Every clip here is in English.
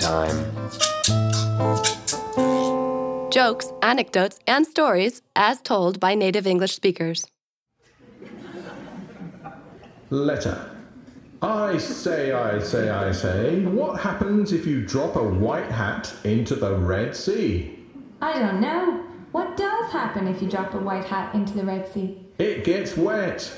time. Jokes, anecdotes, and stories as told by native English speakers. Letter. I say, what happens if you drop a white hat into the Red Sea? I don't know. What does happen if you drop a white hat into the Red Sea? It gets wet.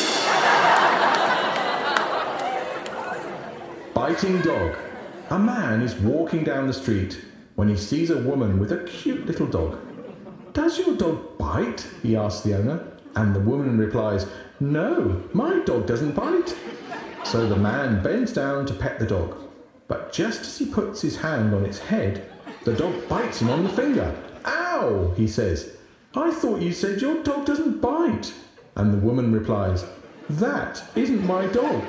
Biting dog. A man is walking down the street when he sees a woman with a cute little dog. Does your dog bite? He asks the owner, and the woman replies, no, my dog doesn't bite. So the man bends down to pet the dog, but just as he puts his hand on its head, the dog bites him on the finger. Ow, he says. I thought you said your dog doesn't bite. And the woman replies, that isn't my dog.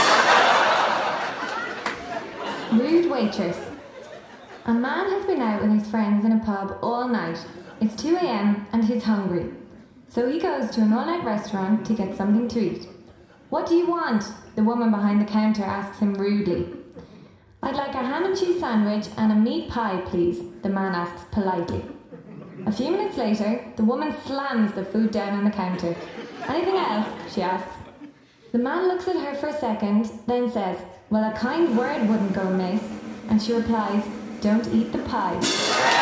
Rude waitress. A man has been out with his friends in a pub all night. It's 2 a.m. and he's hungry. So he goes to an all-night restaurant to get something to eat. What do you want? The woman behind the counter asks him rudely. I'd like a ham and cheese sandwich and a meat pie, please, the man asks politely. A few minutes later, the woman slams the food down on the counter. Anything else? She asks. The man looks at her for a second, then says, well, a kind word wouldn't go amiss. And she replies, don't eat the pie.